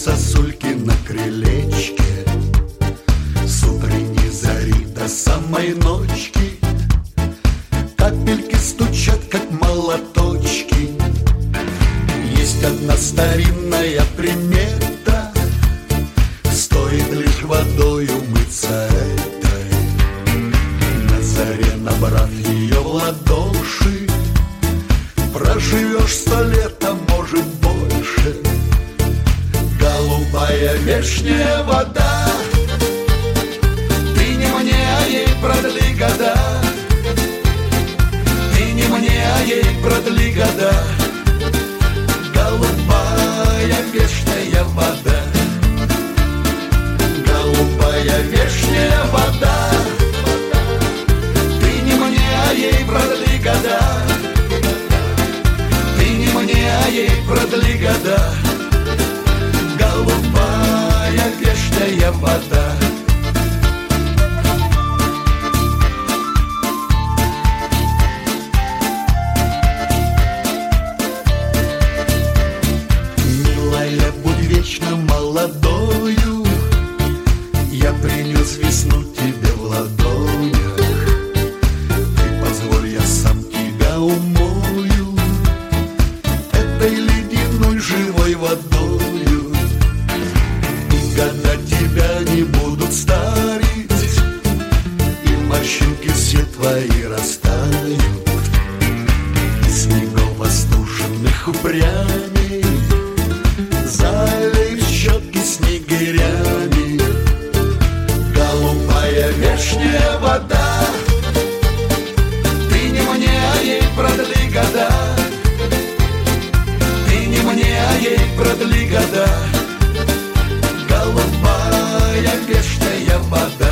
сосульки на крылечке, с утренней зари до самой ночки. Капельки стучат, как молоточки. Есть одна старинная примета: стоит лишь водой умыться этой, на заре набрав ее в ладоши, проживешь 100 лет, а может больше. Голубая вешняя вода, ты не мне, а ей продли года. Ты не мне, а ей продли года. Голубая вешняя вода, голубая вешняя вода, ты не мне, а ей продли года. Ты не мне, а ей продли года. Голубая вешняя вода. Милая, будь вечно молодою, я принес весну тебе в ладонях. Ты позволь, я сам тебя умою этой ледяной живой водою. И года тебя не будут старить, и морщинки все твои растают. И снегов остуженных упрямей залей щеки снегирями. Голубая вешняя вода, ты не мне, а ей продли года. Ты не мне, а ей продли года. Голубая вешняя вода,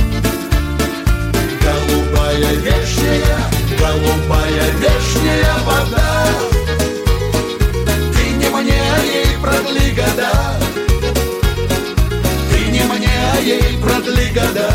голубая вешняя, голубая вешняя вода, ты не мне, а ей продли года. Ты не мне, а ей продли года.